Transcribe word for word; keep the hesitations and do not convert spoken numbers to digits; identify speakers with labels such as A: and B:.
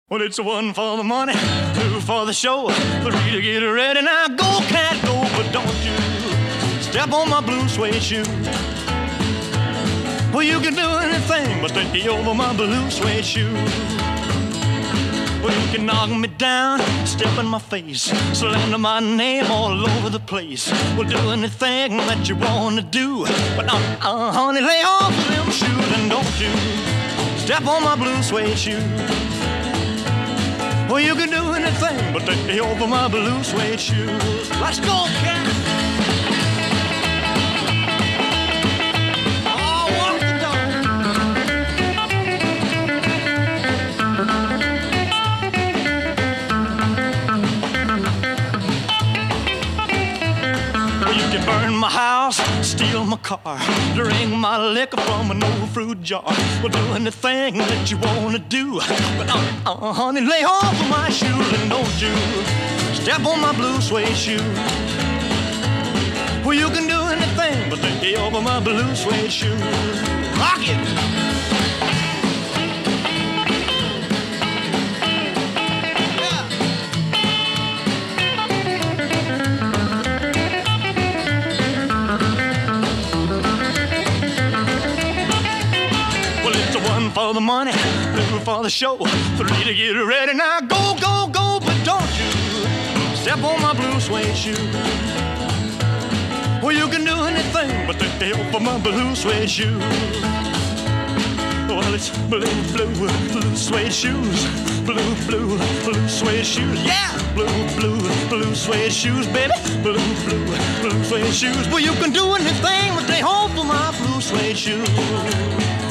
A: Well, it's one for the money, two for the show, three to get ready. Now go, cat, go, but don't you step on my blue suede shoe. Well, you can do anything but take over my blue suede shoe. Well, you can knock me down, step in my face, slander my name all over the place. Well, do anything that you want to do, but uh, uh, honey, lay off them shoes and don't you step on my blue suede shoe. Well, you can do anything but take over my blue suede shoes. Let's go, cat! Oh, walk the dog. Well, you can burn my house, steal my car, drink my liquor from an old fruit jar. Well, do anything that you want to do, but uh, uh, honey, lay off of my shoes and don't you step on my blue suede shoe. Well, you can do anything but take over my blue suede shoe. Rock it! One for the money, two for the show, three to get ready. Now go, go, go, but don't you step on my blue suede shoe. Well, you can do anything but take help for my blue suede shoe. Well, it's blue, blue, blue suede shoes, blue, blue, blue suede shoes, yeah, blue, blue, blue suede shoes, baby, blue, blue, blue suede shoes. Well, you can do anything but take hold for my blue suede shoes.